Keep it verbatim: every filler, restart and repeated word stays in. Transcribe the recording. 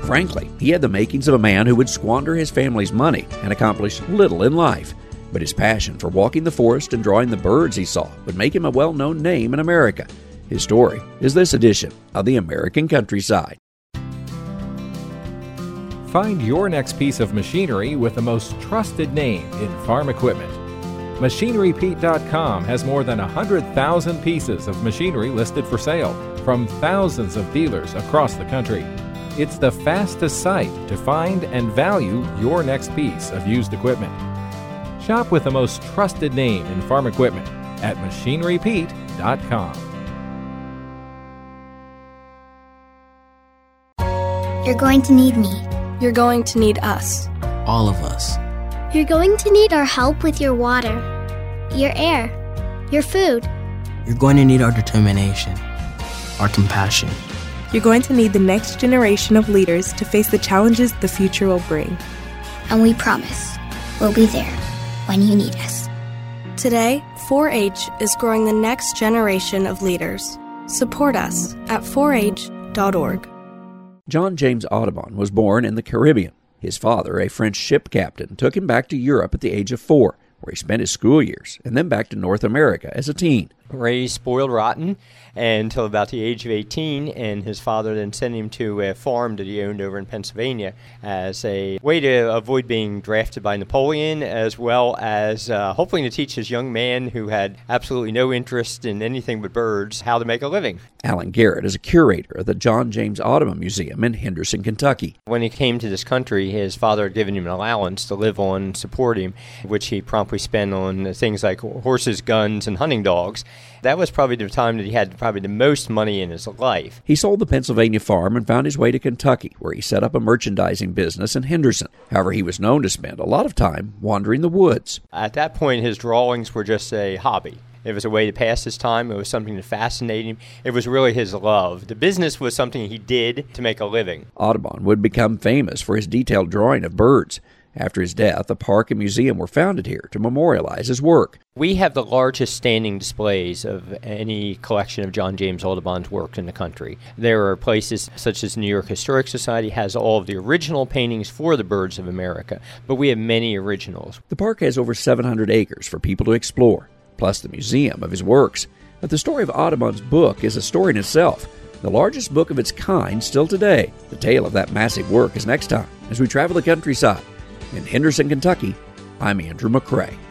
Frankly, he had the makings of a man who would squander his family's money and accomplish little in life. But his passion for walking the forest and drawing the birds he saw would make him a well-known name in America. His story is this edition of The American Countryside. Find your next piece of machinery with the most trusted name in farm equipment. Machinery Pete dot com has more than one hundred thousand pieces of machinery listed for sale from thousands of dealers across the country. It's the fastest site to find and value your next piece of used equipment. Shop with the most trusted name in farm equipment at Machinery Pete dot com. You're going to need me. You're going to need us. All of us. You're going to need our help with your water, your air, your food. You're going to need our determination, our compassion. You're going to need the next generation of leaders to face the challenges the future will bring. And we promise we'll be there when you need us. Today, four H is growing the next generation of leaders. Support us at four H dot org. John James Audubon was born in the Caribbean. His father, a French ship captain, took him back to Europe at the age of four, where he spent his school years, and then back to North America as a teen. Raised spoiled rotten until about the age of eighteen, and his father then sent him to a farm that he owned over in Pennsylvania as a way to avoid being drafted by Napoleon, as well as uh, hoping to teach his young man who had absolutely no interest in anything but birds how to make a living. Alan Garrett is a curator at the John James Audubon Museum in Henderson, Kentucky. When he came to this country, his father had given him an allowance to live on and support him, which he promptly spent on things like horses, guns, and hunting dogs. That was probably the time that he had probably the most money in his life. He sold the Pennsylvania farm and found his way to Kentucky, where he set up a merchandising business in Henderson. However, he was known to spend a lot of time wandering the woods. At that point, his drawings were just a hobby. It was a way to pass his time. It was something that fascinated him. It was really his love. The business was something he did to make a living. Audubon would become famous for his detailed drawing of birds. After his death, a park and museum were founded here to memorialize his work. We have the largest standing displays of any collection of John James Audubon's work in the country. There are places such as New York Historic Society has all of the original paintings for the birds of America, but we have many originals. The park has over seven hundred acres for people to explore, plus the museum of his works. But the story of Audubon's book is a story in itself, the largest book of its kind still today. The tale of that massive work is next time as we travel the countryside. In Henderson, Kentucky, I'm Andrew McCrae.